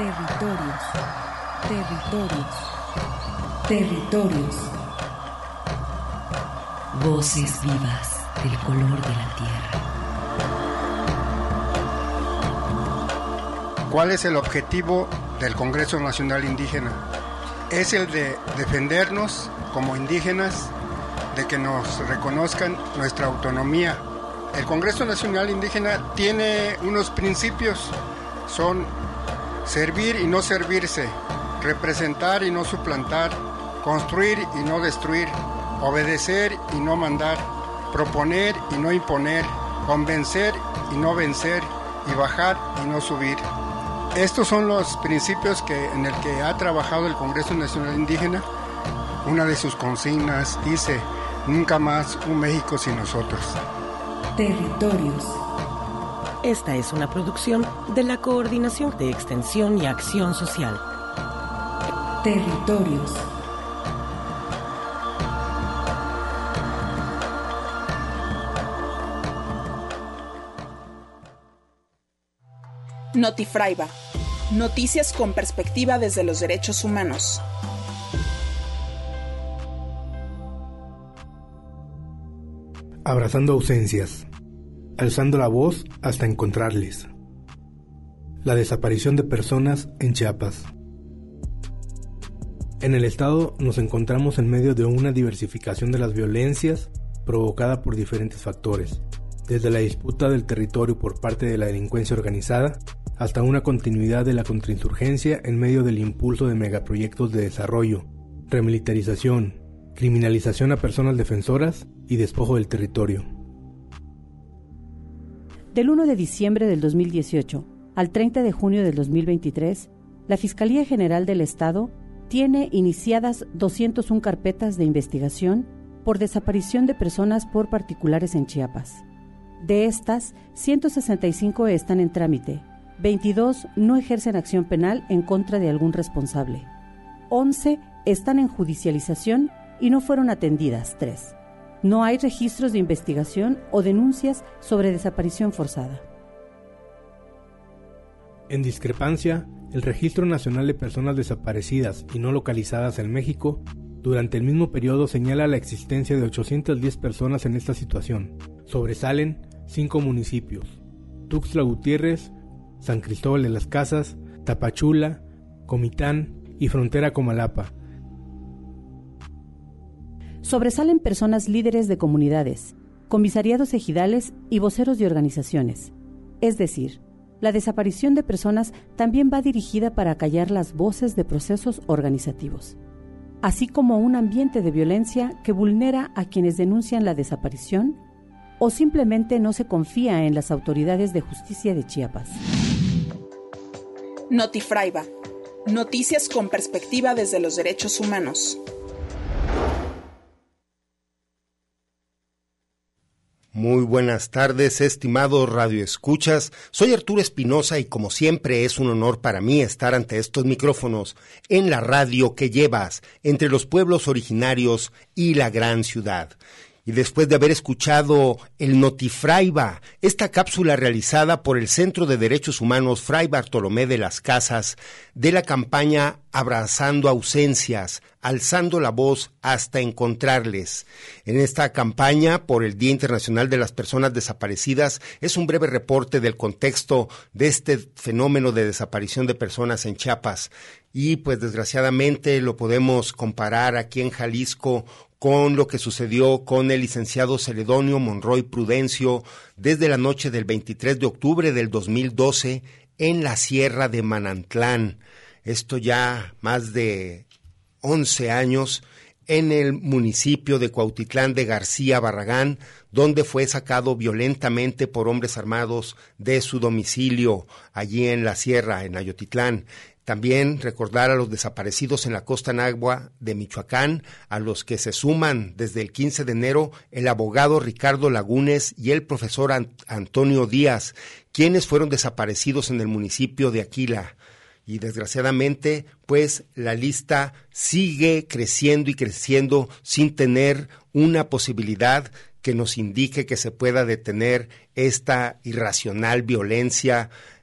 Territorios, territorios, territorios. Voces vivas del color de la tierra. ¿Cuál es el objetivo del Congreso Nacional Indígena? Es el de defendernos como indígenas, de que nos reconozcan nuestra autonomía. El Congreso Nacional Indígena tiene unos principios, son servir y no servirse, representar y no suplantar, construir y no destruir, obedecer y no mandar, proponer y no imponer, convencer y no vencer, y bajar y no subir. Estos son los principios en el que ha trabajado el Congreso Nacional Indígena. Una de sus consignas dice: nunca más un México sin nosotros. Territorios. Esta es una producción de la Coordinación de Extensión y Acción Social. Territorios. Notifraiba. Noticias con perspectiva desde los derechos humanos. Abrazando ausencias, alzando la voz hasta encontrarles. La desaparición de personas en Chiapas. En el estado nos encontramos en medio de una diversificación de las violencias provocada por diferentes factores, desde la disputa del territorio por parte de la delincuencia organizada hasta una continuidad de la contrainsurgencia en medio del impulso de megaproyectos de desarrollo, remilitarización, criminalización a personas defensoras y despojo del territorio. Del 1 de diciembre del 2018 al 30 de junio del 2023, la Fiscalía General del Estado tiene iniciadas 201 carpetas de investigación por desaparición de personas por particulares en Chiapas. De estas, 165 están en trámite, 22 no ejercen acción penal en contra de algún responsable, 11 están en judicialización y no fueron atendidas, 3. No hay registros de investigación o denuncias sobre desaparición forzada. En discrepancia, el Registro Nacional de Personas Desaparecidas y No Localizadas en México, durante el mismo periodo señala la existencia de 810 personas en esta situación. Sobresalen 5 municipios: Tuxtla Gutiérrez, San Cristóbal de las Casas, Tapachula, Comitán y Frontera Comalapa. Sobresalen personas líderes de comunidades, comisariados ejidales y voceros de organizaciones. Es decir, la desaparición de personas también va dirigida para callar las voces de procesos organizativos, así como un ambiente de violencia que vulnera a quienes denuncian la desaparición o simplemente no se confía en las autoridades de justicia de Chiapas. Notifraiba. Noticias con perspectiva desde los derechos humanos. Muy buenas tardes, estimados radioescuchas. Soy Arturo Espinosa y como siempre es un honor para mí estar ante estos micrófonos en la radio que llevas entre los pueblos originarios y la gran ciudad. Y después de haber escuchado el Notifraiba, esta cápsula realizada por el Centro de Derechos Humanos Fray Bartolomé de las Casas, de la campaña Abrazando Ausencias, alzando la voz hasta encontrarles. En esta campaña por el Día Internacional de las Personas Desaparecidas es un breve reporte del contexto de este fenómeno de desaparición de personas en Chiapas. Y pues desgraciadamente lo podemos comparar aquí en Jalisco con lo que sucedió con el licenciado Celedonio Monroy Prudencio desde la noche del 23 de octubre del 2012 en la Sierra de Manantlán. Esto ya más de 11 años en el municipio de Cuautitlán de García Barragán, donde fue sacado violentamente por hombres armados de su domicilio allí en la sierra, en Ayotitlán. También recordar a los desaparecidos en la Costa Nahua de Michoacán, a los que se suman desde el 15 de enero el abogado Ricardo Lagunes y el profesor Antonio Díaz, quienes fueron desaparecidos en el municipio de Aquila. Y desgraciadamente, pues la lista sigue creciendo y creciendo sin tener una posibilidad que nos indique que se pueda detener esta irracional violencia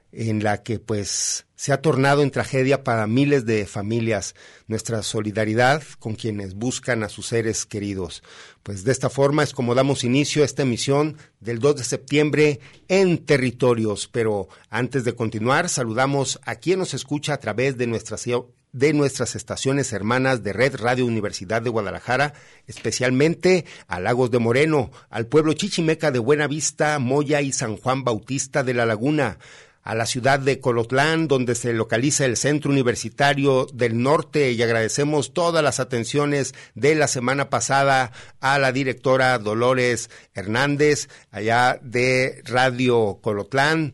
en la que pues se ha tornado en tragedia para miles de familias. Nuestra solidaridad con quienes buscan a sus seres queridos. Pues de esta forma es como damos inicio a esta emisión del 2 de septiembre en Territorios. Pero antes de continuar, saludamos a quien nos escucha a través de nuestras estaciones hermanas de Red Radio Universidad de Guadalajara, especialmente a Lagos de Moreno, al pueblo chichimeca de Buenavista, Moya y San Juan Bautista de la Laguna, a la ciudad de Colotlán, donde se localiza el Centro Universitario del Norte, y agradecemos todas las atenciones de la semana pasada a la directora Dolores Hernández, allá de Radio Colotlán,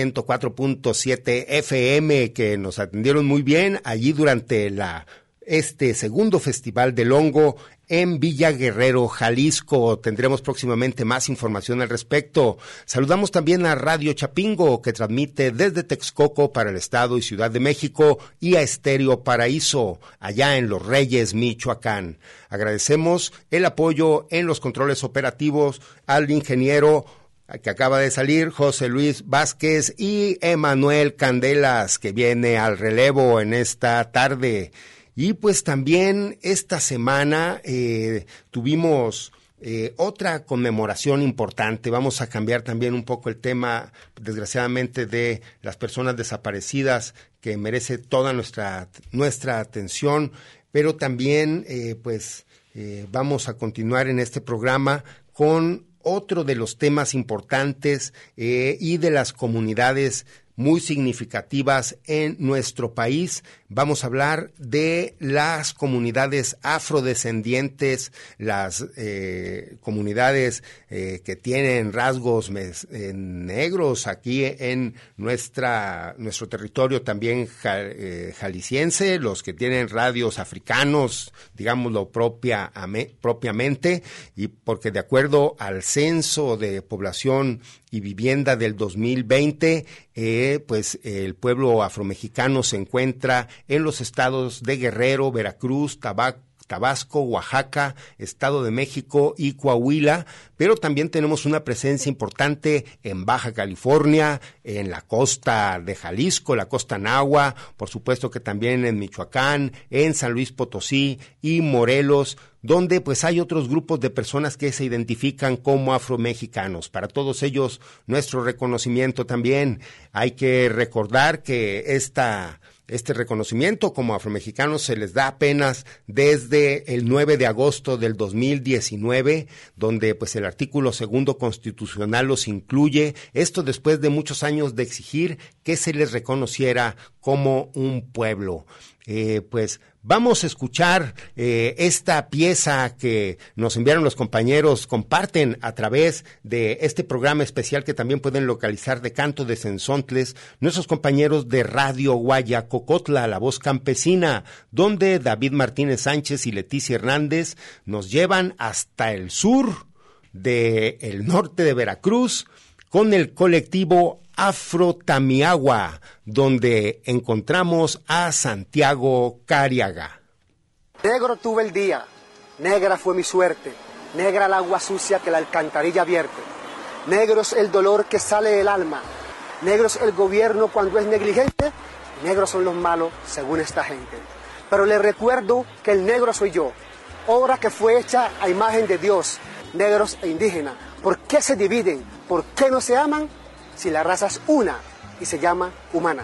104.7 FM, que nos atendieron muy bien allí durante este segundo Festival del Hongo en Villa Guerrero, Jalisco. Tendremos próximamente más información al respecto. Saludamos también a Radio Chapingo, que transmite desde Texcoco para el Estado y Ciudad de México, y a Estéreo Paraíso, allá en Los Reyes, Michoacán. Agradecemos el apoyo en los controles operativos al ingeniero que acaba de salir, José Luis Vázquez, y Emanuel Candelas, que viene al relevo en esta tarde. Y pues también esta semana tuvimos otra conmemoración importante. Vamos a cambiar también un poco el tema, desgraciadamente, de las personas desaparecidas, que merece toda nuestra atención, pero también vamos a continuar en este programa con otro de los temas importantes y de las comunidades muy significativas en nuestro país. Vamos a hablar de las comunidades afrodescendientes, las comunidades que tienen rasgos negros aquí en nuestro territorio también jalisciense, los que tienen rasgos africanos, digámoslo propiamente, y porque de acuerdo al Censo de Población y Vivienda del 2020, pues el pueblo afromexicano se encuentra en los estados de Guerrero, Veracruz, Tabasco, Oaxaca, Estado de México y Coahuila, pero también tenemos una presencia importante en Baja California, en la costa de Jalisco, la costa Nahua, por supuesto que también en Michoacán, en San Luis Potosí y Morelos, donde pues hay otros grupos de personas que se identifican como afromexicanos. Para todos ellos, nuestro reconocimiento también. Hay que recordar que este reconocimiento como afromexicanos se les da apenas desde el 9 de agosto del 2019, donde pues el artículo 2 constitucional los incluye. Esto después de muchos años de exigir que se les reconociera como un pueblo. Pues vamos a escuchar esta pieza que nos enviaron los compañeros, comparten a través de este programa especial que también pueden localizar de Canto de Cenzontles, nuestros compañeros de Radio Guayacocotla, La Voz Campesina, donde David Martínez Sánchez y Leticia Hernández nos llevan hasta el sur del norte de Veracruz con el colectivo Afro-Tamiagua, donde encontramos a Santiago Cariaga. Negro tuve el día, negra fue mi suerte, negra el agua sucia que la alcantarilla vierte, negro es el dolor que sale del alma, negro es el gobierno cuando es negligente, negros son los malos según esta gente. Pero les recuerdo que el negro soy yo, obra que fue hecha a imagen de Dios, negros e indígenas. ¿Por qué se dividen? ¿Por qué no se aman? Si la raza es una y se llama humana.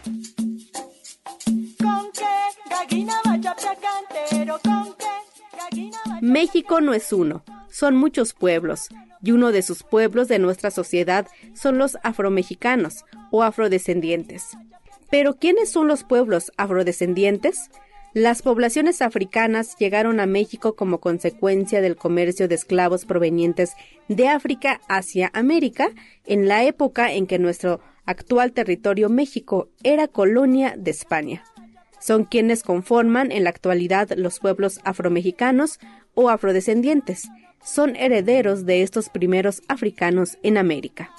México no es uno, son muchos pueblos, y uno de sus pueblos de nuestra sociedad son los afromexicanos o afrodescendientes. ¿Pero quiénes son los pueblos afrodescendientes? Las poblaciones africanas llegaron a México como consecuencia del comercio de esclavos provenientes de África hacia América, en la época en que nuestro actual territorio México era colonia de España. Son quienes conforman en la actualidad los pueblos afromexicanos o afrodescendientes. Son herederos de estos primeros africanos en América.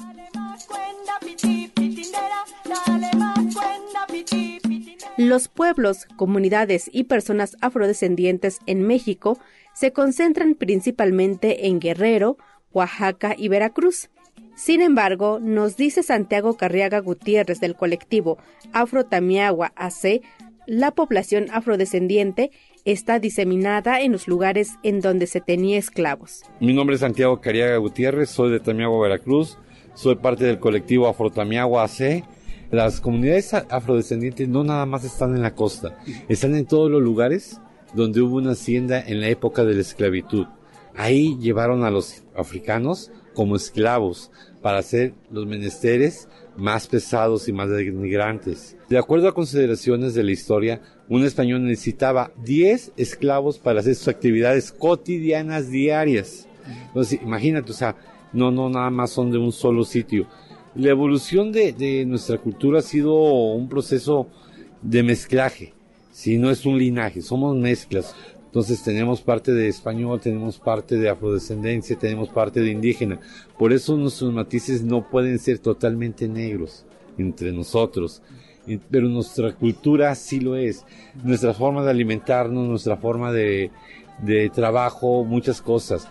Los pueblos, comunidades y personas afrodescendientes en México se concentran principalmente en Guerrero, Oaxaca y Veracruz. Sin embargo, nos dice Santiago Carriaga Gutiérrez del colectivo Afro-Tamiagua AC, la población afrodescendiente está diseminada en los lugares en donde se tenía esclavos. Mi nombre es Santiago Carriaga Gutiérrez, soy de Tamiagua, Veracruz, soy parte del colectivo Afro-Tamiagua AC. Las comunidades afrodescendientes no nada más están en la costa, están en todos los lugares donde hubo una hacienda en la época de la esclavitud. Ahí llevaron a los africanos como esclavos para hacer los menesteres más pesados y más denigrantes. De acuerdo a consideraciones de la historia, un español necesitaba 10 esclavos para hacer sus actividades cotidianas diarias. Entonces, imagínate, o sea, no nada más son de un solo sitio. La evolución de nuestra cultura ha sido un proceso de mezclaje, si no es un linaje, somos mezclas. Entonces tenemos parte de español, tenemos parte de afrodescendencia, tenemos parte de indígena. Por eso nuestros matices no pueden ser totalmente negros entre nosotros. Pero nuestra cultura sí lo es. Nuestra forma de alimentarnos, nuestra forma de trabajo, muchas cosas.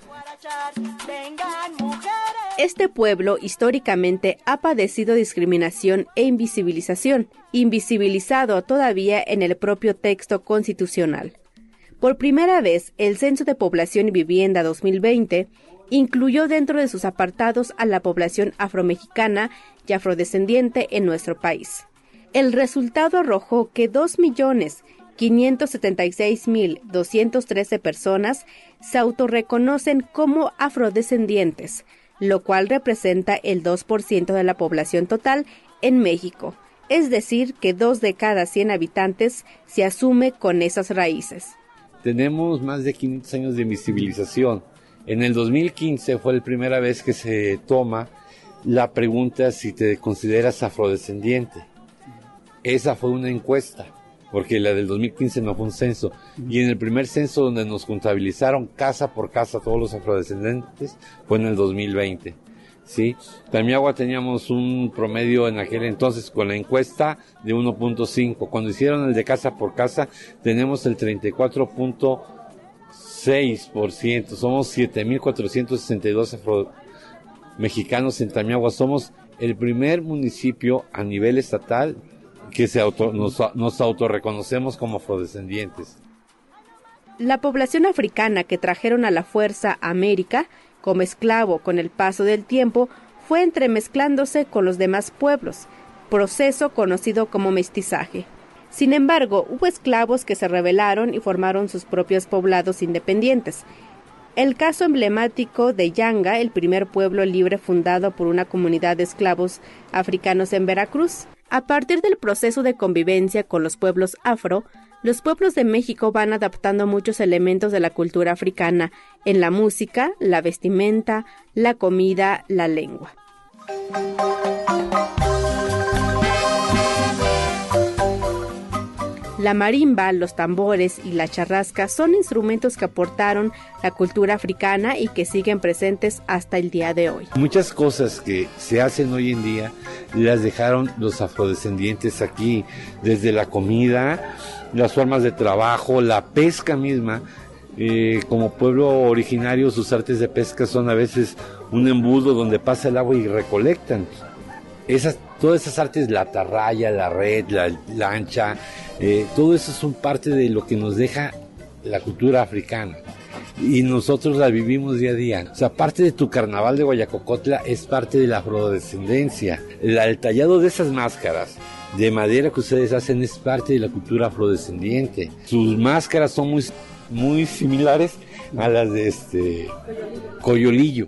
Este pueblo históricamente ha padecido discriminación e invisibilización, invisibilizado todavía en el propio texto constitucional. Por primera vez, el Censo de Población y Vivienda 2020 incluyó dentro de sus apartados a la población afromexicana y afrodescendiente en nuestro país. El resultado arrojó que 2.576.213 personas se autorreconocen como afrodescendientes, lo cual representa el 2% de la población total en México, es decir, que 2 de cada 100 habitantes se asume con esas raíces. Tenemos más de 500 años de invisibilización. En el 2015 fue la primera vez que se toma la pregunta si te consideras afrodescendiente. Esa fue una encuesta, porque la del 2015 no fue un censo. Y en el primer censo donde nos contabilizaron casa por casa todos los afrodescendientes fue en el 2020. ¿Sí? Tamiagua teníamos un promedio en aquel entonces con la encuesta de 1.5. Cuando hicieron el de casa por casa, tenemos el 34.6%. Somos 7.462 afromexicanos en Tamiagua. Somos el primer municipio a nivel estatal que nos autorreconocemos como afrodescendientes. La población africana que trajeron a la fuerza a América como esclavo con el paso del tiempo, fue entremezclándose con los demás pueblos, proceso conocido como mestizaje. Sin embargo, hubo esclavos que se rebelaron y formaron sus propios poblados independientes. El caso emblemático de Yanga, el primer pueblo libre fundado por una comunidad de esclavos africanos en Veracruz. A partir del proceso de convivencia con los pueblos afro, los pueblos de México van adaptando muchos elementos de la cultura africana en la música, la vestimenta, la comida, la lengua. La marimba, los tambores y la charrasca son instrumentos que aportaron la cultura africana y que siguen presentes hasta el día de hoy. Muchas cosas que se hacen hoy en día las dejaron los afrodescendientes aquí, desde la comida, las formas de trabajo, la pesca misma. Como pueblo originario, sus artes de pesca son a veces un embudo donde pasa el agua y recolectan. Todas esas artes, la atarraya, la red, la lancha, todo eso son parte de lo que nos deja la cultura africana. Y nosotros la vivimos día a día. O sea, parte de tu carnaval de Guayacocotla es parte de la afrodescendencia. El tallado de esas máscaras de madera que ustedes hacen es parte de la cultura afrodescendiente. Sus máscaras son muy similares a las de Coyolillo.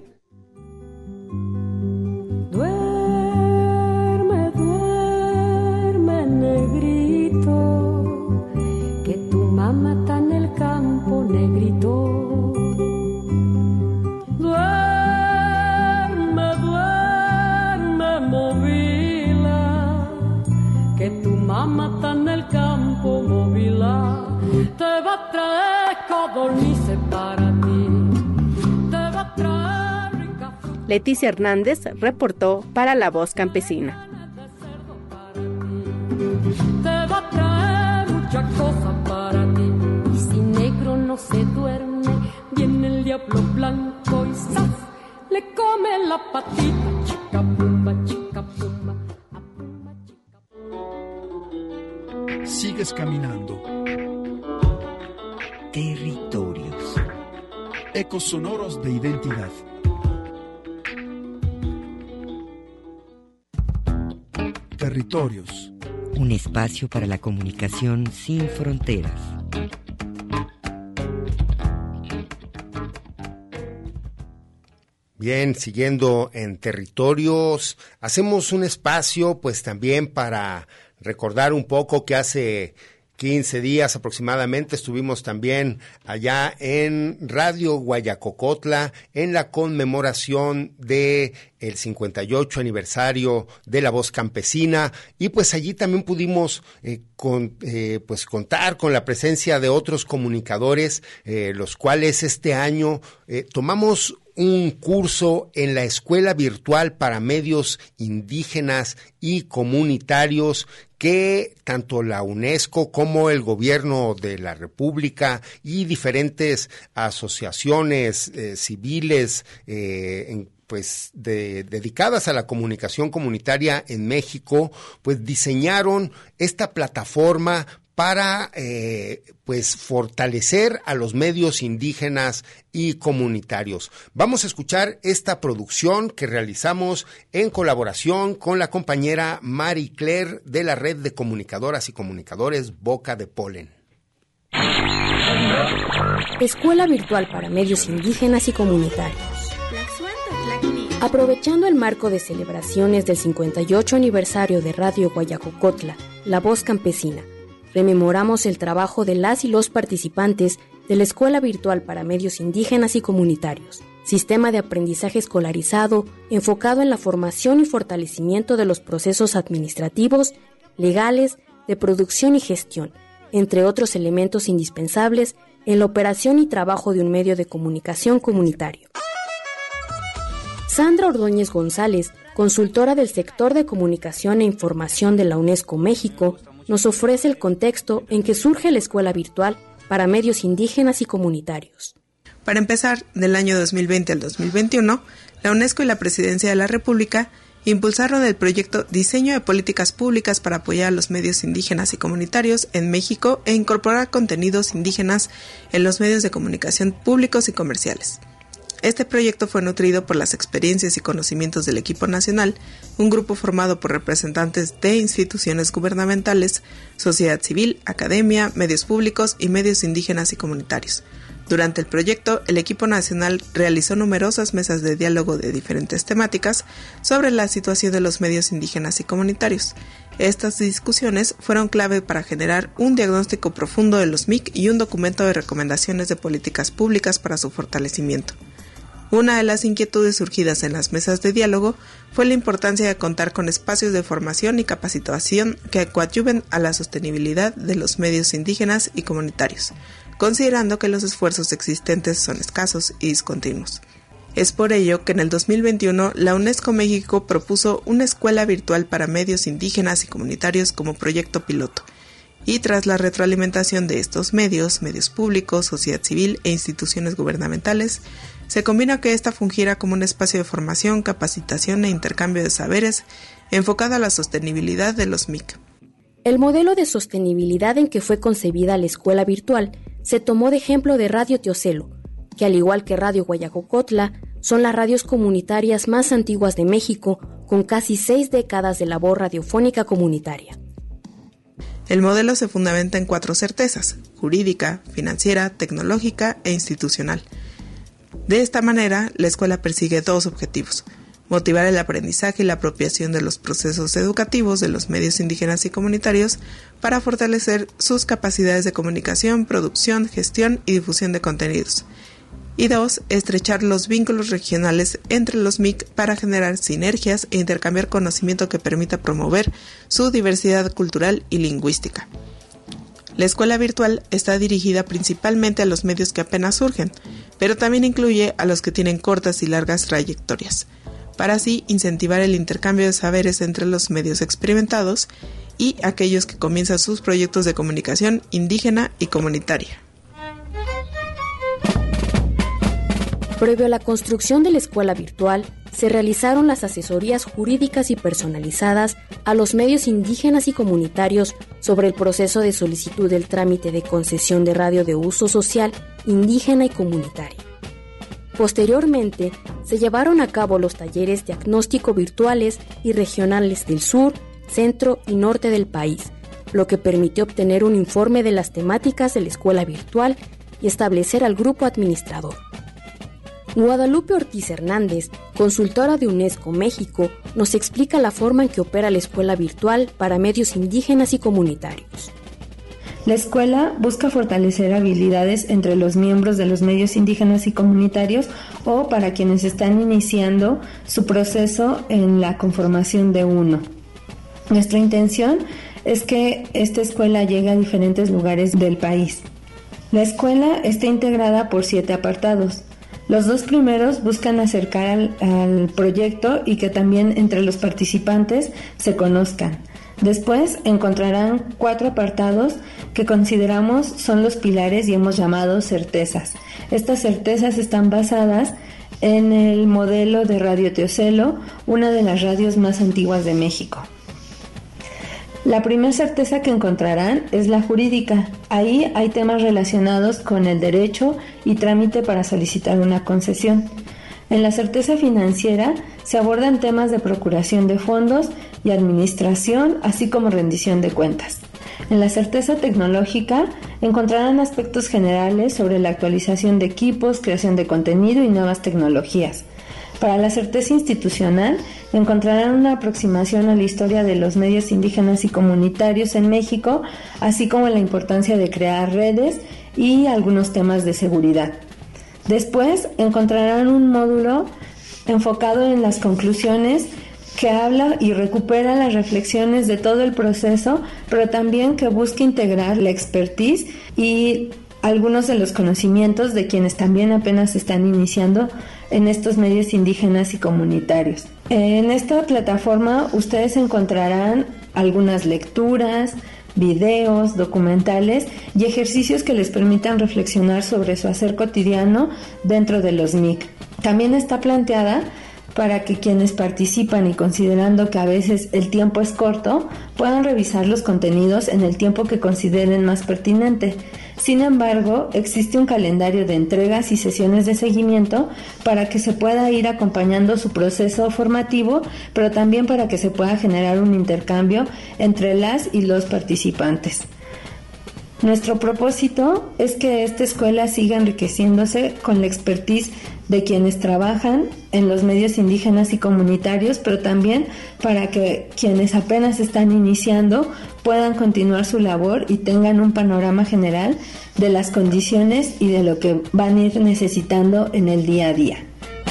Duerme, negrito, que tu mamá está en el campo, negrito. Duerme, movila, que tu mamá está en el campo, movila. Te va a traer codornices para ti. Te va a traer rica. Leticia Hernández reportó para La Voz Campesina. Te va a traer muchas cosas para ti. Y si negro no se duerme, viene el diablo blanco y ¡zas! Le come la patita. chica, pumba, chica, pumba. Sigues caminando. Territorios. Ecos sonoros de identidad. Territorios. Un espacio para la comunicación sin fronteras. Bien, siguiendo en Territorios, hacemos un espacio pues también para recordar un poco que hace 15 días aproximadamente estuvimos también allá en Radio Guayacocotla en la conmemoración de el 58 aniversario de La Voz Campesina, y pues allí también pudimos contar con la presencia de otros comunicadores, los cuales este año tomamos un curso en la Escuela Virtual para Medios Indígenas y Comunitarios que tanto la UNESCO como el Gobierno de la República y diferentes asociaciones civiles dedicadas a la comunicación comunitaria en México, pues diseñaron esta plataforma para fortalecer a los medios indígenas y comunitarios. Vamos a escuchar esta producción que realizamos en colaboración con la compañera Mari Claire de la Red de Comunicadoras y Comunicadores Boca de Polen. Escuela Virtual para Medios Indígenas y Comunitarios. Aprovechando el marco de celebraciones del 58 aniversario de Radio Guayacocotla, La Voz Campesina, rememoramos el trabajo de las y los participantes de la Escuela Virtual para Medios Indígenas y Comunitarios, sistema de aprendizaje escolarizado enfocado en la formación y fortalecimiento de los procesos administrativos, legales, de producción y gestión, entre otros elementos indispensables en la operación y trabajo de un medio de comunicación comunitario. Sandra Ordóñez González, consultora del sector de comunicación e información de la UNESCO México, nos ofrece el contexto en que surge la Escuela Virtual para Medios Indígenas y Comunitarios. Para empezar, del año 2020 al 2021, la UNESCO y la Presidencia de la República impulsaron el proyecto Diseño de Políticas Públicas para apoyar a los medios indígenas y comunitarios en México e incorporar contenidos indígenas en los medios de comunicación públicos y comerciales. Este proyecto fue nutrido por las experiencias y conocimientos del equipo nacional, un grupo formado por representantes de instituciones gubernamentales, sociedad civil, academia, medios públicos y medios indígenas y comunitarios. Durante el proyecto, el equipo nacional realizó numerosas mesas de diálogo de diferentes temáticas sobre la situación de los medios indígenas y comunitarios. Estas discusiones fueron clave para generar un diagnóstico profundo de los MIC y un documento de recomendaciones de políticas públicas para su fortalecimiento. Una de las inquietudes surgidas en las mesas de diálogo fue la importancia de contar con espacios de formación y capacitación que coadyuven a la sostenibilidad de los medios indígenas y comunitarios, considerando que los esfuerzos existentes son escasos y discontinuos. Es por ello que en el 2021 la UNESCO México propuso una escuela virtual para medios indígenas y comunitarios como proyecto piloto, y tras la retroalimentación de estos medios públicos, sociedad civil e instituciones gubernamentales, se combina que ésta fungiera como un espacio de formación, capacitación e intercambio de saberes enfocado a la sostenibilidad de los MIC. El modelo de sostenibilidad en que fue concebida la escuela virtual se tomó de ejemplo de Radio Teocelo, que al igual que Radio Guayacocotla, son las radios comunitarias más antiguas de México, con casi 6 décadas de labor radiofónica comunitaria. El modelo se fundamenta en 4 certezas: jurídica, financiera, tecnológica e institucional. De esta manera, la escuela persigue 2 objetivos: motivar el aprendizaje y la apropiación de los procesos educativos de los medios indígenas y comunitarios para fortalecer sus capacidades de comunicación, producción, gestión y difusión de contenidos. Y 2, estrechar los vínculos regionales entre los MIC para generar sinergias e intercambiar conocimiento que permita promover su diversidad cultural y lingüística. La escuela virtual está dirigida principalmente a los medios que apenas surgen, pero también incluye a los que tienen cortas y largas trayectorias, para así incentivar el intercambio de saberes entre los medios experimentados y aquellos que comienzan sus proyectos de comunicación indígena y comunitaria. Previo a la construcción de la escuela virtual, se realizaron las asesorías jurídicas y personalizadas a los medios indígenas y comunitarios sobre el proceso de solicitud del trámite de concesión de radio de uso social, indígena y comunitario. Posteriormente, se llevaron a cabo los talleres diagnóstico virtuales y regionales del sur, centro y norte del país, lo que permitió obtener un informe de las temáticas de la escuela virtual y establecer al grupo administrador. Guadalupe Ortiz Hernández, consultora de UNESCO México, nos explica la forma en que opera la escuela virtual para medios indígenas y comunitarios. La escuela busca fortalecer habilidades entre los miembros de los medios indígenas y comunitarios o para quienes están iniciando su proceso en la conformación de uno. Nuestra intención es que esta escuela llegue a diferentes lugares del país. La escuela está integrada por 7 apartados. Los 2 primeros buscan acercar al proyecto y que también entre los participantes se conozcan. Después encontrarán 4 apartados que consideramos son los pilares y hemos llamado certezas. Estas certezas están basadas en el modelo de Radio Teocelo, una de las radios más antiguas de México. La primera certeza que encontrarán es la jurídica. Ahí hay temas relacionados con el derecho y trámite para solicitar una concesión. En la certeza financiera se abordan temas de procuración de fondos y administración, así como rendición de cuentas. En la certeza tecnológica encontrarán aspectos generales sobre la actualización de equipos, creación de contenido y nuevas tecnologías. Para la certeza institucional encontrarán una aproximación a la historia de los medios indígenas y comunitarios en México, así como la importancia de crear redes y algunos temas de seguridad. Después encontrarán un módulo enfocado en las conclusiones que habla y recupera las reflexiones de todo el proceso, pero también que busca integrar la expertise y algunos de los conocimientos de quienes también apenas están iniciando en estos medios indígenas y comunitarios. En esta plataforma ustedes encontrarán algunas lecturas, videos, documentales y ejercicios que les permitan reflexionar sobre su hacer cotidiano dentro de los MIC. También está planteada para que quienes participan y considerando que a veces el tiempo es corto, puedan revisar los contenidos en el tiempo que consideren más pertinente. Sin embargo, existe un calendario de entregas y sesiones de seguimiento para que se pueda ir acompañando su proceso formativo, pero también para que se pueda generar un intercambio entre las y los participantes. Nuestro propósito es que esta escuela siga enriqueciéndose con la expertise de quienes trabajan en los medios indígenas y comunitarios, pero también para que quienes apenas están iniciando puedan continuar su labor y tengan un panorama general de las condiciones y de lo que van a ir necesitando en el día a día.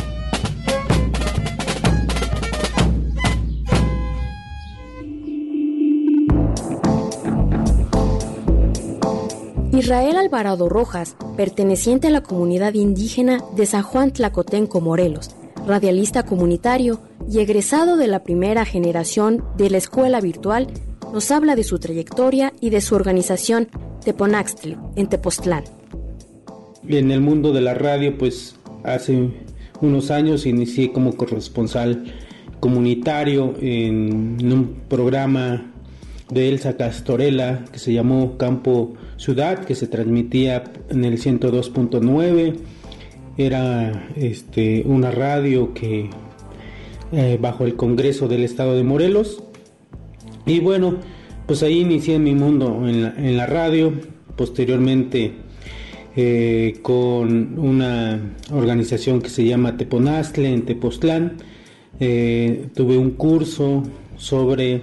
Israel Alvarado Rojas, perteneciente a la comunidad indígena de San Juan Tlacotenco, Morelos, radialista comunitario y egresado de la primera generación de la escuela virtual, nos habla de su trayectoria y de su organización Teponaxtli, en Tepoztlán. En el mundo de la radio, pues hace unos años inicié como corresponsal comunitario en un programa de Elsa Castorela que se llamó Campo Ciudad, que se transmitía en el 102.9. Era una radio que bajo el Congreso del Estado de Morelos. Y bueno, pues ahí inicié mi mundo en la radio. Posteriormente con una organización que se llama Teponaztle en Tepoztlán, tuve un curso sobre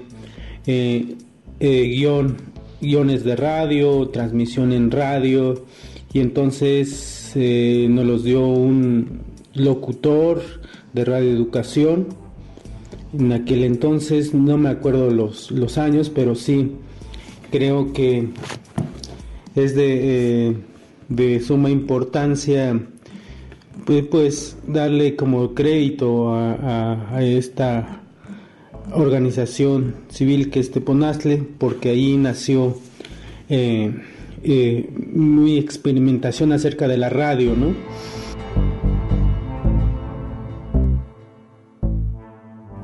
guiones de radio, transmisión en radio, y entonces nos los dio un locutor de radioeducación. En aquel entonces no me acuerdo los años, pero sí creo que es de suma importancia pues darle como crédito a esta organización civil que es Teponaztle, porque ahí nació mi experimentación acerca de la radio, ¿no?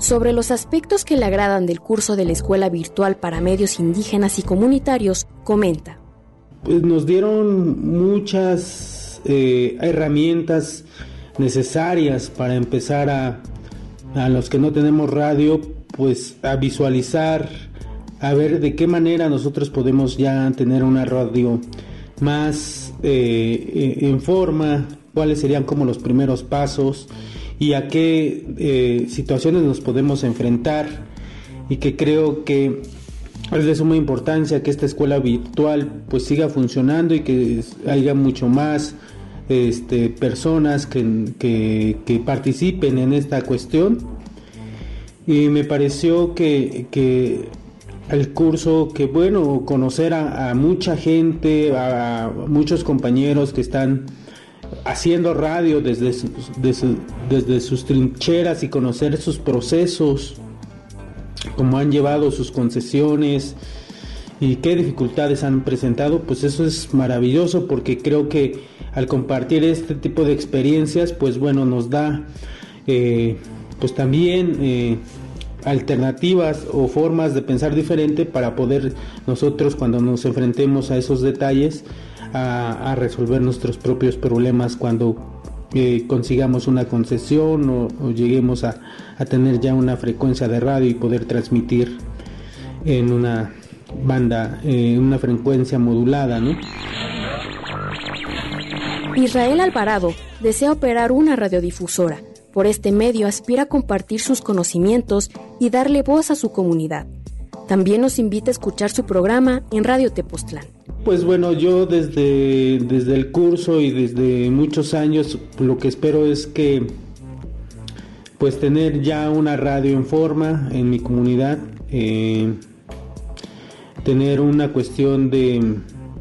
Sobre los aspectos que le agradan del curso de la Escuela Virtual para Medios Indígenas y Comunitarios, comenta. Pues nos dieron muchas herramientas necesarias para empezar a los que no tenemos radio, pues a visualizar, a ver de qué manera nosotros podemos ya tener una radio más en forma, cuáles serían como los primeros pasos y a qué situaciones nos podemos enfrentar, y que creo que es de suma importancia que esta escuela virtual pues siga funcionando y que haya mucho más personas que participen en esta cuestión. Y me pareció que el curso, que bueno, conocer a mucha gente, a muchos compañeros que están haciendo radio desde sus trincheras, y conocer sus procesos, cómo han llevado sus concesiones y qué dificultades han presentado, pues eso es maravilloso, porque creo que al compartir este tipo de experiencias, pues bueno, nos da pues también alternativas o formas de pensar diferente para poder nosotros, cuando nos enfrentemos a esos detalles, a resolver nuestros propios problemas cuando consigamos una concesión o lleguemos a tener ya una frecuencia de radio y poder transmitir en una banda, una frecuencia modulada, ¿no? Israel Alvarado desea operar una radiodifusora. Por este medio aspira a compartir sus conocimientos y darle voz a su comunidad. También nos invita a escuchar su programa en Radio Tepoztlán. Pues bueno, yo desde el curso y desde muchos años lo que espero es que pues tener ya una radio en forma en mi comunidad, tener una cuestión de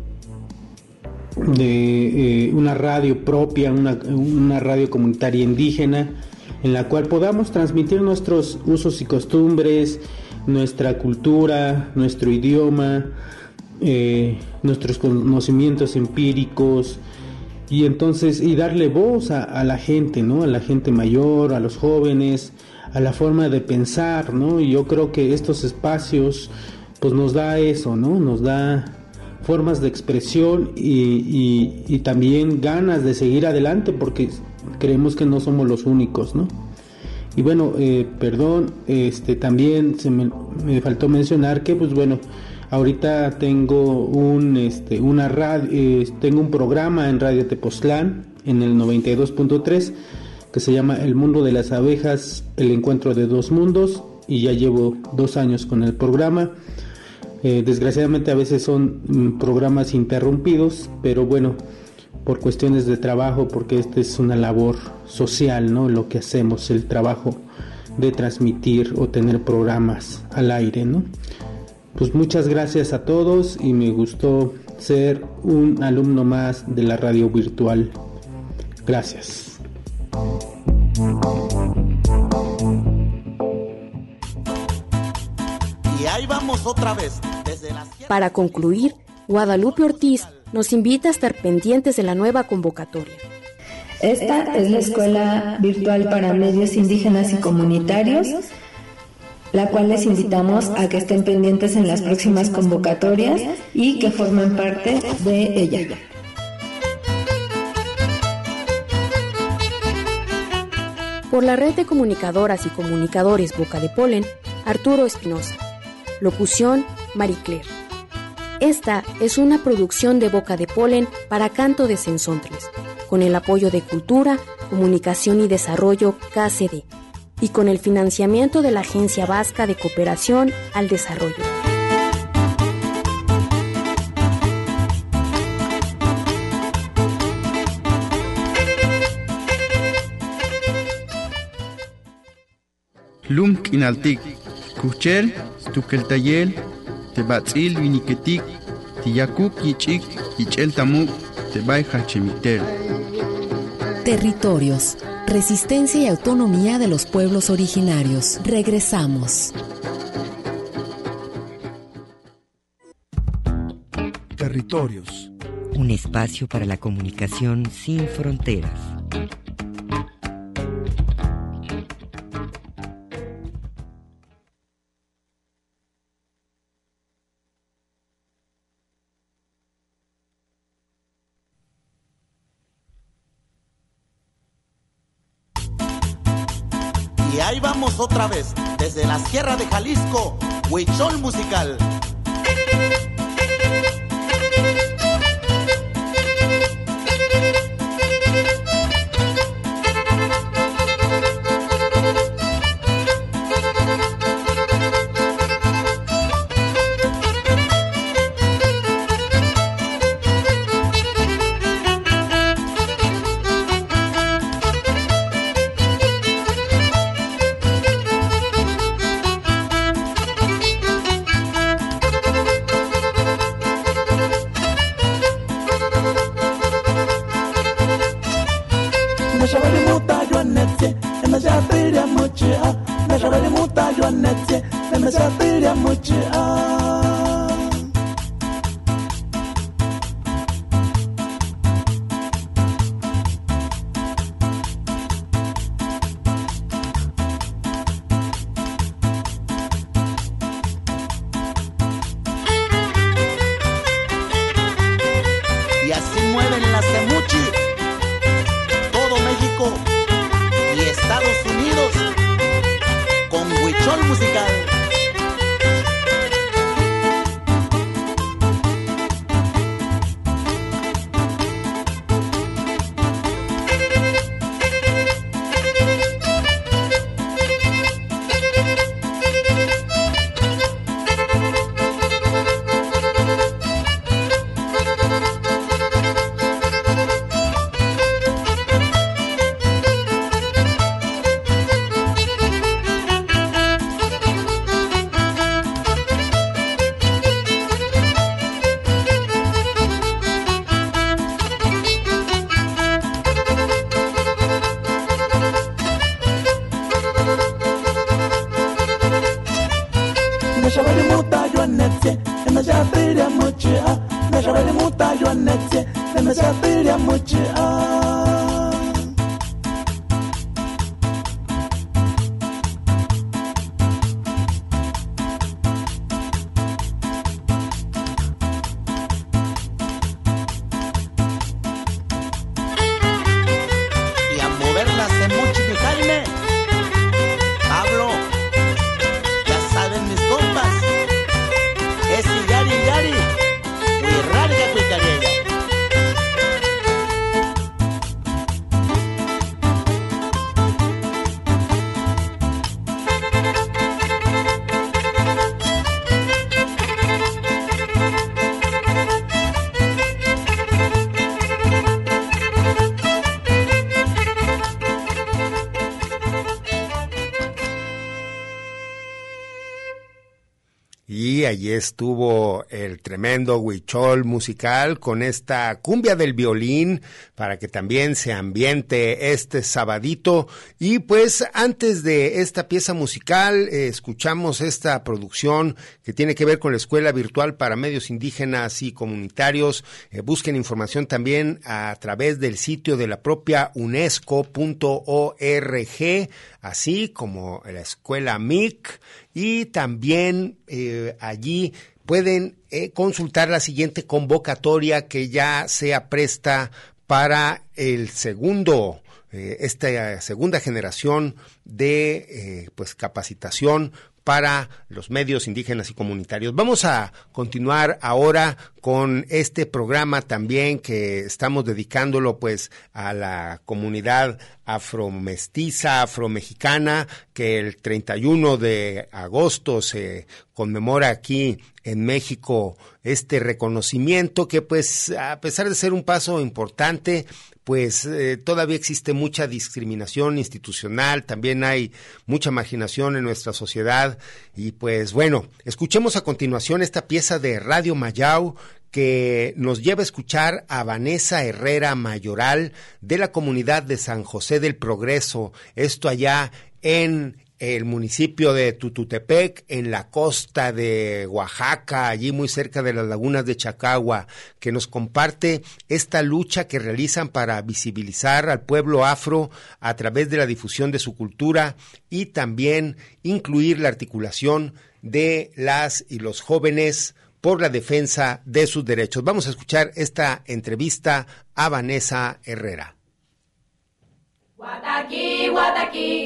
una radio propia, una radio comunitaria indígena, en la cual podamos transmitir nuestros usos y costumbres, nuestra cultura, nuestro idioma, nuestros conocimientos empíricos, y darle voz a la gente, ¿no? A la gente mayor, a los jóvenes, a la forma de pensar, ¿no? Y yo creo que estos espacios pues nos da eso, ¿no? Nos da formas de expresión y también ganas de seguir adelante, porque creemos que no somos los únicos, ¿no? Y bueno, también me faltó mencionar que pues bueno, ahorita tengo una radio, tengo un programa en Radio Tepoztlán en el 92.3 que se llama El Mundo de las Abejas, el encuentro de dos mundos, y ya llevo 2 años con el programa. Desgraciadamente a veces son programas interrumpidos, pero bueno, por cuestiones de trabajo, porque esta es una labor social, ¿no? Lo que hacemos, el trabajo de transmitir o tener programas al aire, ¿no? Pues muchas gracias a todos, y me gustó ser un alumno más de la radio virtual. Gracias. Y ahí vamos otra vez. Para concluir, Guadalupe Ortiz nos invita a estar pendientes de la nueva convocatoria. Esta es la Escuela Virtual para Medios Indígenas y Comunitarios, la cual les invitamos a que estén pendientes en las próximas convocatorias y que formen parte de ella. Por la red de comunicadoras y comunicadores Boca de Polen, Arturo Espinosa. Locución, Marie Claire. Esta es una producción de Boca de Polen para Canto de Sensontles, con el apoyo de Cultura, Comunicación y Desarrollo KCD, y con el financiamiento de la Agencia Vasca de Cooperación al Desarrollo. Lumk inaltik, kuchel, tukeltayel, tebatzil viniketik, tiyakuk yichik, yichel tamuk, tebay hachemitel. Territorios, resistencia y autonomía de los pueblos originarios. Regresamos. Territorios. Un espacio para la comunicación sin fronteras. Y ahí vamos otra vez, desde la Sierra de Jalisco, Huichol Musical. Y así mueven las Semuchi, todo México y Estados Unidos con Huichol Musical. Y allí estuvo el tremendo Huichol Musical con esta cumbia del violín para que también se ambiente este sabadito. Y pues antes de esta pieza musical escuchamos esta producción que tiene que ver con la Escuela Virtual para Medios Indígenas y Comunitarios. Busquen información también a través del sitio de la propia unesco.org, así como la Escuela MIC. Y también allí pueden consultar la siguiente convocatoria que ya se apresta para el esta segunda generación de pues capacitación para los medios indígenas y comunitarios. Vamos a continuar ahora con este programa también que estamos dedicándolo pues a la comunidad afromestiza, afromexicana, que el 31 de agosto se conmemora aquí en México este reconocimiento que pues a pesar de ser un paso importante, pues todavía existe mucha discriminación institucional, también hay mucha marginación en nuestra sociedad y pues bueno, escuchemos a continuación esta pieza de Radio Mayau que nos lleva a escuchar a Vanessa Herrera Mayoral de la comunidad de San José del Progreso, esto allá en el municipio de Tututepec, en la costa de Oaxaca, allí muy cerca de las lagunas de Chacagua, que nos comparte esta lucha que realizan para visibilizar al pueblo afro a través de la difusión de su cultura y también incluir la articulación de las y los jóvenes por la defensa de sus derechos. Vamos a escuchar esta entrevista a Vanessa Herrera. Guataqui, guataqui.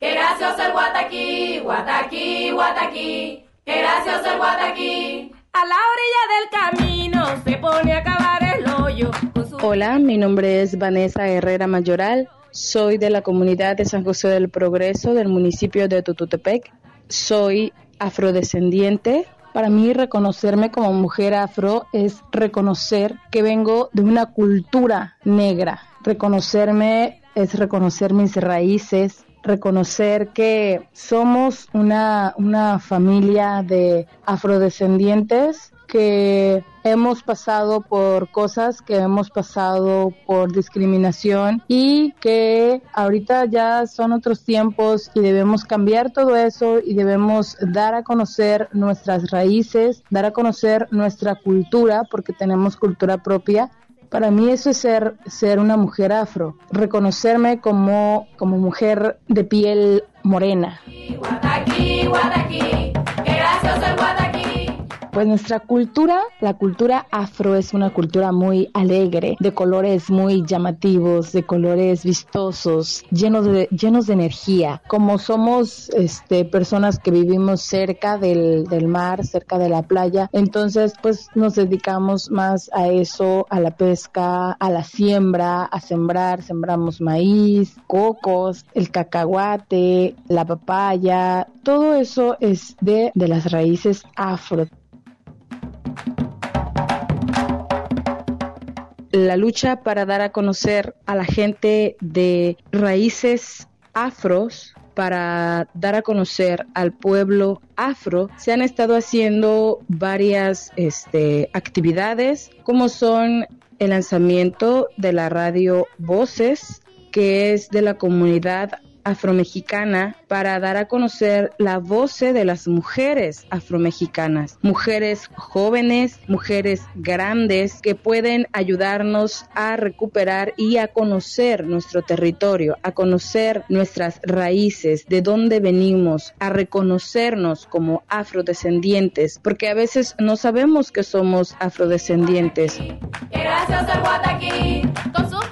qué gracioso el guataquí, guataquí, guataquí, qué gracioso el guataquí. A la orilla del camino se pone a cavar el hoyo. Hola, mi nombre es Vanessa Herrera Mayoral, soy de la comunidad de San José del Progreso del municipio de Tututepec, soy afrodescendiente. Para mí reconocerme como mujer afro es reconocer que vengo de una cultura negra. Reconocerme es reconocer mis raíces, reconocer que somos una familia de afrodescendientes que hemos pasado por cosas, que hemos pasado por discriminación y que ahorita ya son otros tiempos y debemos cambiar todo eso y debemos dar a conocer nuestras raíces, dar a conocer nuestra cultura porque tenemos cultura propia. Para mí eso es ser una mujer afro, reconocerme como mujer de piel morena. Guataquí, guataquí, qué gracioso el guataquí. Pues nuestra cultura, la cultura afro es una cultura muy alegre, de colores muy llamativos, de colores vistosos, llenos de energía. Como somos personas que vivimos cerca del mar, cerca de la playa, entonces pues nos dedicamos más a eso, a la pesca, a la siembra, a sembrar, sembramos maíz, cocos, el cacahuate, la papaya, todo eso es de las raíces afro. La lucha para dar a conocer a la gente de raíces afros, para dar a conocer al pueblo afro, se han estado haciendo varias actividades, como son el lanzamiento de la radio Voces, que es de la comunidad afromexicana, para dar a conocer la voz de las mujeres afromexicanas, mujeres jóvenes, mujeres grandes que pueden ayudarnos a recuperar y a conocer nuestro territorio, a conocer nuestras raíces, de dónde venimos, a reconocernos como afrodescendientes, porque a veces no sabemos que somos afrodescendientes. Gracias al Guataquí, con sus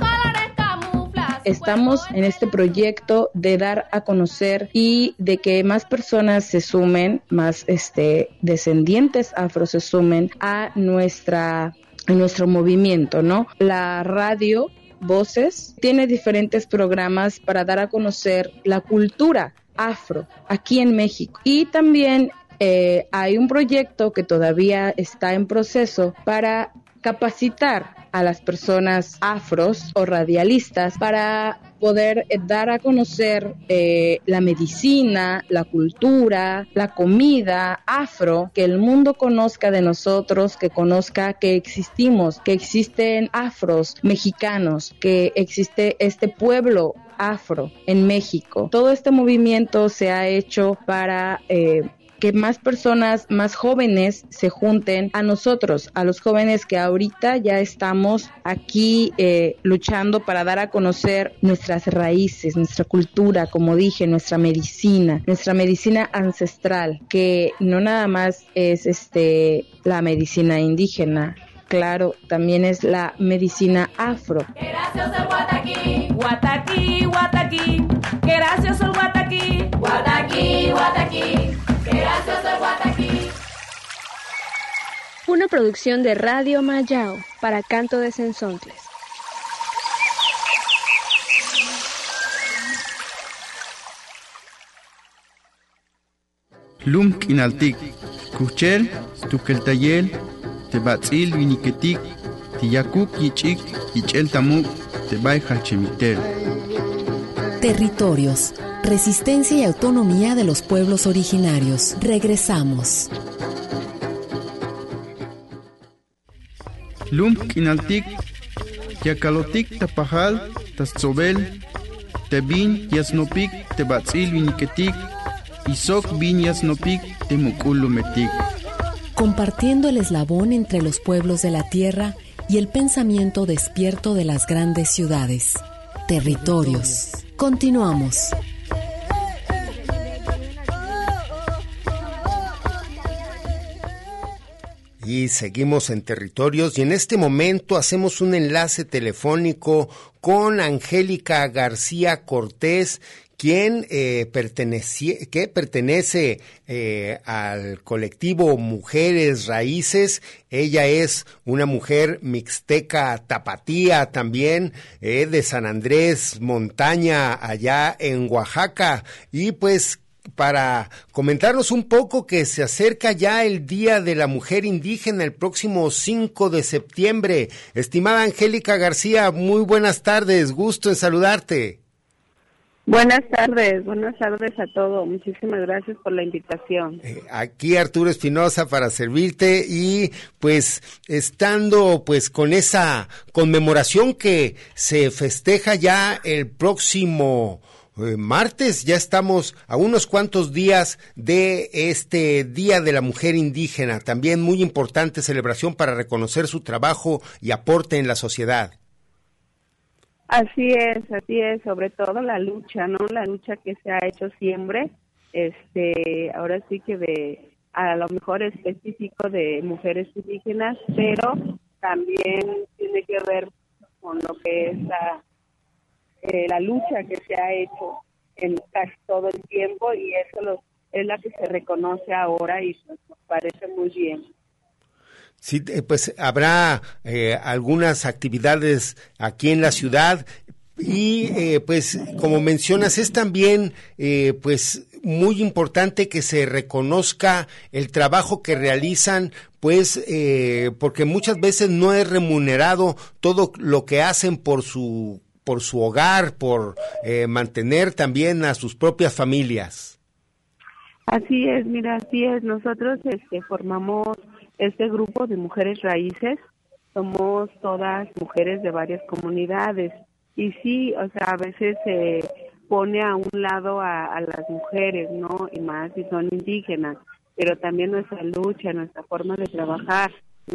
Estamos en este proyecto de dar a conocer y de que más personas se sumen, más descendientes afro se sumen a nuestro movimiento, ¿no? La radio Voces tiene diferentes programas para dar a conocer la cultura afro aquí en México. Y también hay un proyecto que todavía está en proceso para capacitar a las personas afros o radialistas para poder dar a conocer la medicina, la cultura, la comida afro, que el mundo conozca de nosotros, que conozca que existimos, que existen afros mexicanos, que existe este pueblo afro en México. Todo este movimiento se ha hecho para que más personas, más jóvenes se junten a nosotros, a los jóvenes que ahorita ya estamos aquí luchando para dar a conocer nuestras raíces, nuestra cultura, como dije, nuestra medicina ancestral, que no nada más es la medicina indígena, claro, también es la medicina afro. ¡Qué gracioso el Guataquí! Guataquí, Guataquí, ¡qué gracioso el Guataquí! Guataquí, Guataquí. Una producción de Radio Mayao para Canto de Sensontles. Lum Kinaltik, Kuchel, Tukeltayel, Tebatzil Viniketik, Tiyakuk Yichik, Yichel Tamuk, Tebay Hachemitel. Territorios, resistencia y autonomía de los pueblos originarios. Regresamos. Lum Kinaltik, Yakalotik Tapajal, Tazobel, Tebin Yasnopik, Tebatzil Viniketik, Isok Bin Yasnopik, Temukulumetik. Compartiendo el eslabón entre los pueblos de la tierra y el pensamiento despierto de las grandes ciudades. Territorios. Continuamos. Y seguimos en Territorios y en este momento hacemos un enlace telefónico con Angélica García Cortés, quien pertenece al colectivo Mujeres Raíces. Ella es una mujer mixteca tapatía también, de San Andrés Montaña, allá en Oaxaca. Y pues para comentarnos un poco que se acerca ya el Día de la Mujer Indígena, el próximo 5 de septiembre. Estimada Angélica García, muy buenas tardes, gusto en saludarte. Buenas tardes a todos. Muchísimas gracias por la invitación. Aquí Arturo Espinosa para servirte y pues estando pues con esa conmemoración que se festeja ya el próximo martes, ya estamos a unos cuantos días de este Día de la Mujer Indígena, también muy importante celebración para reconocer su trabajo y aporte en la sociedad. Así es, sobre todo la lucha, ¿no? La lucha que se ha hecho siempre, ahora sí que a lo mejor específico de mujeres indígenas, pero también tiene que ver con lo que es la lucha que se ha hecho en casi todo el tiempo, y eso es la que se reconoce ahora y nos parece muy bien. Sí, pues habrá algunas actividades aquí en la ciudad y pues como mencionas es también pues muy importante que se reconozca el trabajo que realizan, pues porque muchas veces no es remunerado todo lo que hacen por su hogar, por mantener también a sus propias familias. Así es, mira, así es. Nosotros formamos este grupo de Mujeres Raíces. Somos todas mujeres de varias comunidades y sí, o sea, a veces se pone a un lado a las mujeres, ¿no? Y más si son indígenas, pero también nuestra lucha, nuestra forma de trabajar,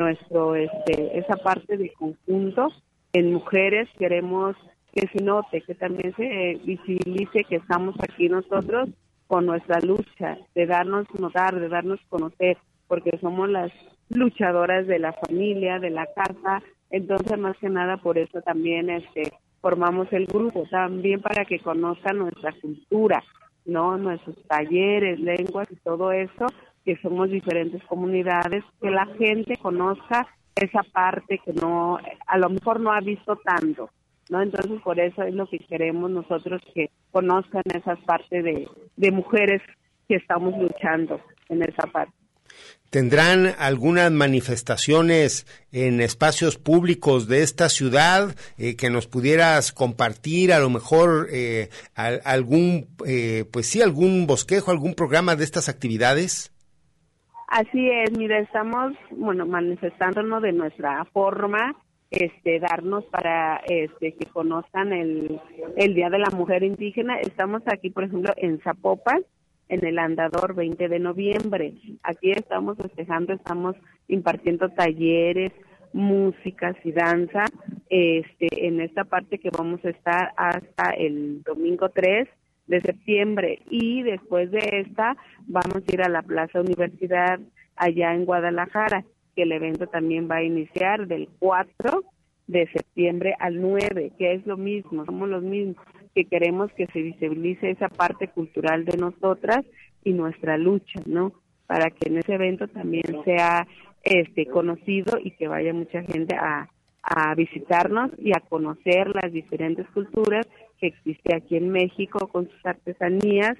esa parte de conjunto en mujeres queremos que se note, que también se visibilice que estamos aquí nosotros con nuestra lucha, de darnos notar, de darnos conocer, porque somos las luchadoras de la familia, de la casa. Entonces más que nada por eso también formamos el grupo, también para que conozcan nuestra cultura, ¿no? Nuestros talleres, lenguas y todo eso, que somos diferentes comunidades, que la gente conozca esa parte que no, a lo mejor no ha visto tanto, ¿no? Entonces por eso es lo que queremos nosotros, que conozcan esas partes de mujeres que estamos luchando en esa parte. ¿Tendrán algunas manifestaciones en espacios públicos de esta ciudad que nos pudieras compartir, a lo mejor algún bosquejo, algún programa de estas actividades? Así es, mira, estamos manifestándonos de nuestra forma, darnos para que conozcan el Día de la Mujer Indígena. Estamos aquí, por ejemplo, en Zapopan, en el Andador, 20 de noviembre. Aquí estamos festejando, estamos impartiendo talleres, músicas y danza, en esta parte que vamos a estar hasta el domingo 3 de septiembre, y después de esta vamos a ir a la Plaza Universidad allá en Guadalajara, que el evento también va a iniciar del 4 de septiembre al 9, que es lo mismo, somos los mismos, que queremos que se visibilice esa parte cultural de nosotras y nuestra lucha, ¿no? Para que en ese evento también sea conocido y que vaya mucha gente a visitarnos y a conocer las diferentes culturas que existe aquí en México con sus artesanías,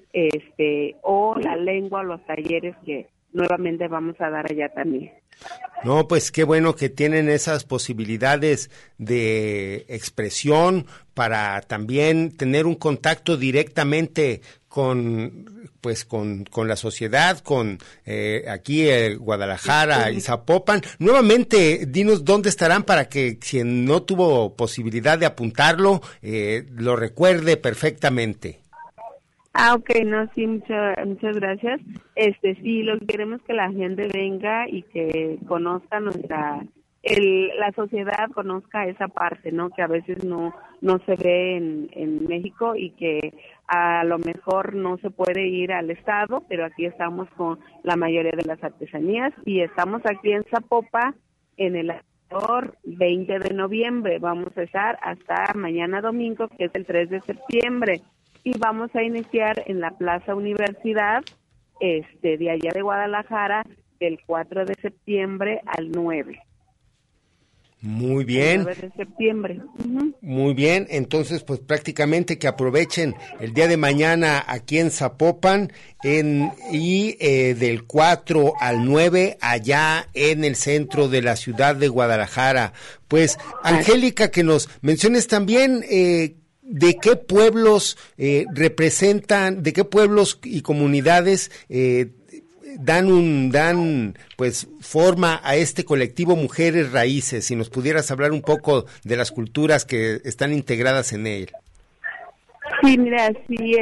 o la lengua o los talleres que nuevamente vamos a dar allá también. No, pues qué bueno que tienen esas posibilidades de expresión para también tener un contacto directamente con la sociedad, con aquí Guadalajara y Zapopan. Nuevamente, dinos dónde estarán para que quien no tuvo posibilidad de apuntarlo, lo recuerde perfectamente. Ok, no, sí, muchas gracias. Sí, lo que queremos es que la gente venga y que conozca nuestra la sociedad conozca esa parte, ¿no? Que a veces no se ve en México y que a lo mejor no se puede ir al estado, pero aquí estamos con la mayoría de las artesanías y estamos aquí en Zapopan en el 20 de noviembre. Vamos a estar hasta mañana domingo, que es el 3 de septiembre, y vamos a iniciar en la Plaza Universidad de allá de Guadalajara del 4 de septiembre al 9. Muy bien. 9 de septiembre. Muy bien, entonces pues prácticamente que aprovechen el día de mañana aquí en Zapopan y del 4 al 9 allá en el centro de la ciudad de Guadalajara. Pues Angélica, que nos menciones también de qué pueblos representan, de qué pueblos y comunidades dan pues forma a este colectivo Mujeres Raíces, si nos pudieras hablar un poco de las culturas que están integradas en él. Sí, mira, sí,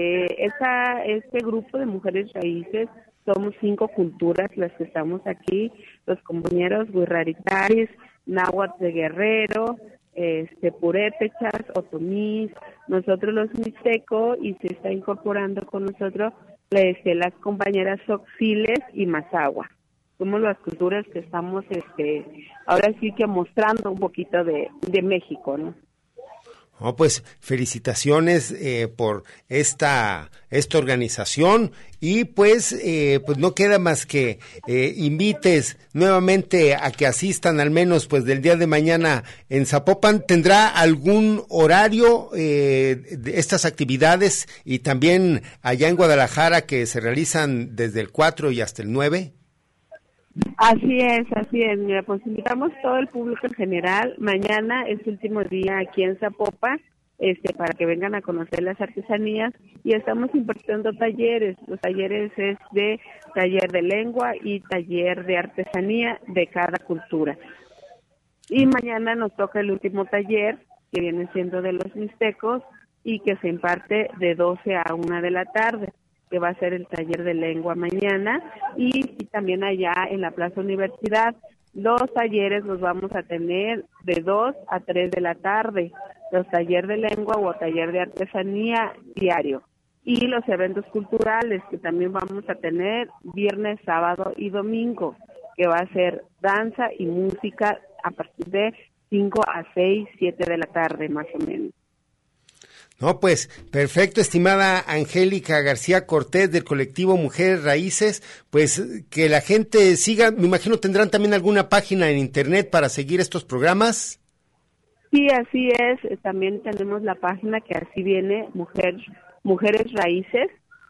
este grupo de Mujeres Raíces, somos 5 culturas las que estamos aquí, los compañeros huirraritaris, náhuatl de Guerrero, purépechas, otomís, nosotros los mixteco, y se está incorporando con nosotros las compañeras Xoxiles y Mazahua. Somos las culturas que estamos ahora sí que mostrando un poquito de México, ¿no? Oh, pues felicitaciones por esta organización y pues no queda más que invites nuevamente a que asistan al menos pues del día de mañana en Zapopan. ¿Tendrá algún horario de estas actividades y también allá en Guadalajara que se realizan desde el 4 y hasta el 9? Así es. Mira, pues invitamos todo el público en general. Mañana es el último día aquí en Zapopan, para que vengan a conocer las artesanías, y estamos impartiendo talleres. Los talleres es de taller de lengua y taller de artesanía de cada cultura. Y mañana nos toca el último taller, que viene siendo de los mixtecos, y que se imparte de 12 a 1 de la tarde. Que va a ser el taller de lengua mañana, y también allá en la Plaza Universidad. Los talleres los vamos a tener de 2 a 3 de la tarde, los talleres de lengua o taller de artesanía diario, y los eventos culturales que también vamos a tener viernes, sábado y domingo, que va a ser danza y música a partir de 5 a 6, 7 de la tarde más o menos. No, pues, perfecto, estimada Angélica García Cortés del colectivo Mujeres Raíces, pues que la gente siga, me imagino tendrán también alguna página en internet para seguir estos programas. Sí, así es, también tenemos la página que así viene, Mujeres Raíces,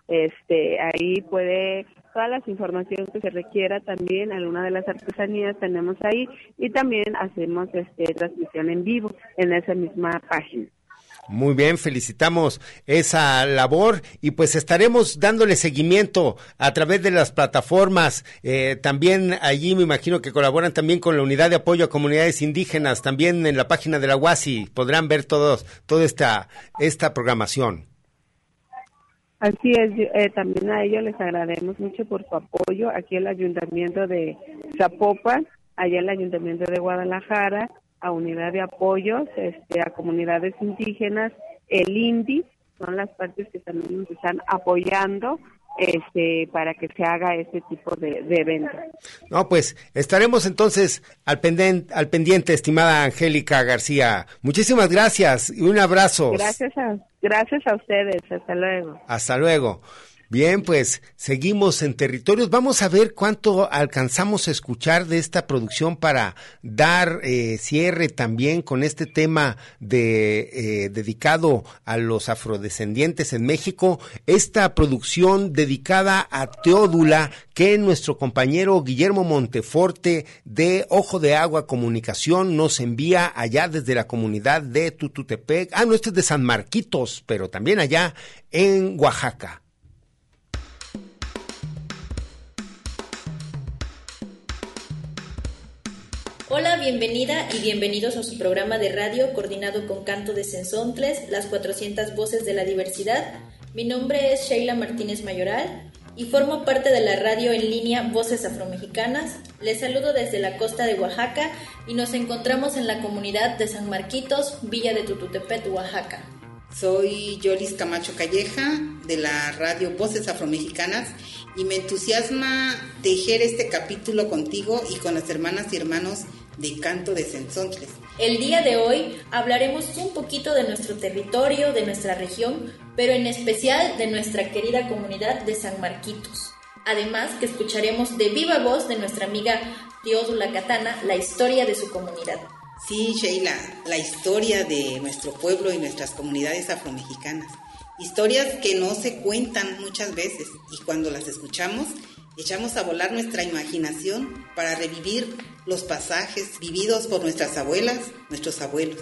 ahí puede, todas las informaciones que se requiera, también alguna de las artesanías tenemos ahí, y también hacemos transmisión en vivo en esa misma página. Muy bien, felicitamos esa labor y pues estaremos dándole seguimiento a través de las plataformas. También allí me imagino que colaboran también con la Unidad de Apoyo a Comunidades Indígenas, también en la página de la UASI podrán ver toda esta programación. Así es, también a ellos les agradecemos mucho por su apoyo aquí en el Ayuntamiento de Zapopan, allá en el Ayuntamiento de Guadalajara, a Unidad de Apoyos a Comunidades Indígenas, el INDI, son las partes que también nos están apoyando para que se haga este tipo de eventos. No, pues estaremos entonces al pendiente, estimada Angélica García. Muchísimas gracias y un abrazo. Gracias a ustedes, hasta luego. Hasta luego. Bien, pues seguimos en Territorios. Vamos a ver cuánto alcanzamos a escuchar de esta producción para dar cierre también con este tema dedicado a los afrodescendientes en México. Esta producción dedicada a Teodula que nuestro compañero Guillermo Monteforte de Ojo de Agua Comunicación nos envía allá desde la comunidad de Tututepec. No, este es de San Marquitos, pero también allá en Oaxaca. Hola, bienvenida y bienvenidos a su programa de radio coordinado con Canto de Cenzontles, las 400 voces de la diversidad. Mi nombre es Sheila Martínez Mayoral. y formo parte de la radio en línea Voces Afromexicanas. Les saludo desde la costa de Oaxaca y nos encontramos en la comunidad de San Marquitos, Villa de Tututepec, Oaxaca. Soy Yolis Camacho Calleja de la radio Voces Afromexicanas y me entusiasma tejer este capítulo contigo y con las hermanas y hermanos de Canto de Cenzontles. El día de hoy hablaremos un poquito de nuestro territorio, de nuestra región, pero en especial de nuestra querida comunidad de San Marquitos. Además que escucharemos de viva voz de nuestra amiga Teodula Catana la historia de su comunidad. Sí, Sheila, la historia de nuestro pueblo y nuestras comunidades afromexicanas. Historias que no se cuentan muchas veces y cuando las escuchamos, echamos a volar nuestra imaginación para revivir los pasajes vividos por nuestras abuelas, nuestros abuelos.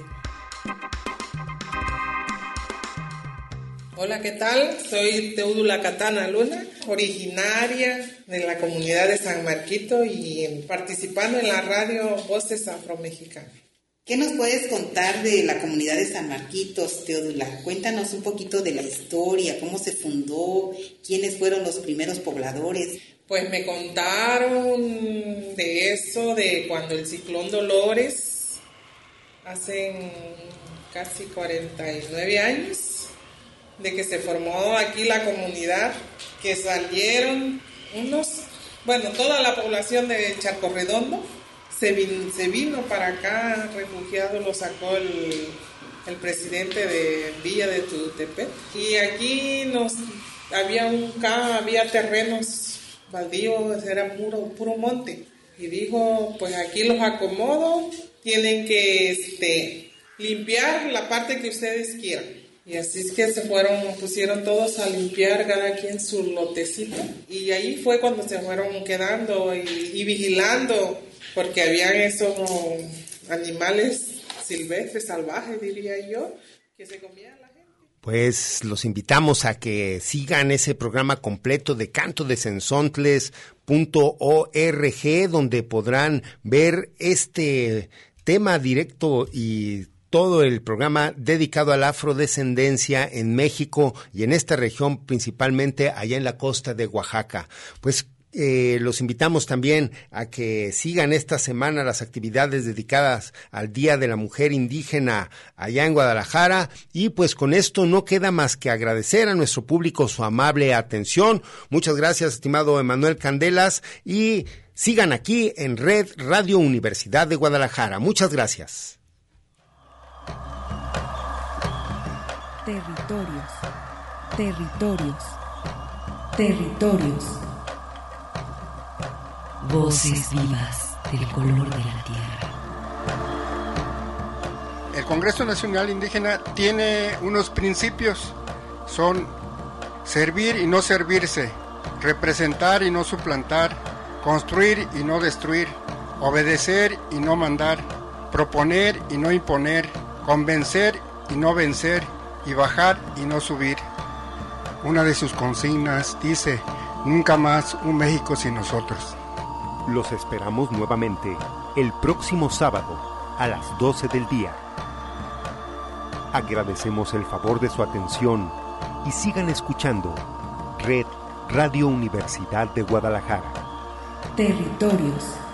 Hola, ¿qué tal? Soy Teodula Catana Luna, originaria de la comunidad de San Marquito y participando en la radio Voces Afromexicanas. ¿Qué nos puedes contar de la comunidad de San Marquitos, Teodula? Cuéntanos un poquito de la historia, cómo se fundó, quiénes fueron los primeros pobladores. Pues me contaron de eso, de cuando el ciclón Dolores, hace casi 49 años, de que se formó aquí la comunidad, que salieron toda la población de Charco Redondo, se vino para acá, refugiado, lo sacó el presidente de Villa de Tututepec. Y aquí había terrenos baldíos, era puro monte. Y dijo, pues aquí los acomodo, tienen que limpiar la parte que ustedes quieran. Y así es que pusieron todos a limpiar cada quien su lotecito. Y ahí fue cuando se fueron quedando y vigilando, porque habían esos animales silvestres, salvajes, diría yo, que se comían la gente. Pues los invitamos a que sigan ese programa completo de cantodecenzontles.org, donde podrán ver este tema directo y todo el programa dedicado a la afrodescendencia en México y en esta región, principalmente allá en la costa de Oaxaca. Pues los invitamos también a que sigan esta semana las actividades dedicadas al Día de la Mujer Indígena allá en Guadalajara, y pues con esto no queda más que agradecer a nuestro público su amable atención. Muchas gracias, estimado Emanuel Candelas, y sigan aquí en Red Radio Universidad de Guadalajara. Muchas gracias. Territorios, territorios, territorios. Voces vivas del color de la tierra. El Congreso Nacional Indígena tiene unos principios, son servir y no servirse, representar y no suplantar, construir y no destruir, obedecer y no mandar, proponer y no imponer, convencer y no vencer, y bajar y no subir. Una de sus consignas dice: nunca más un México sin nosotros. Los esperamos nuevamente el próximo sábado a las 12 del día. Agradecemos el favor de su atención y sigan escuchando Red Radio Universidad de Guadalajara. Territorios.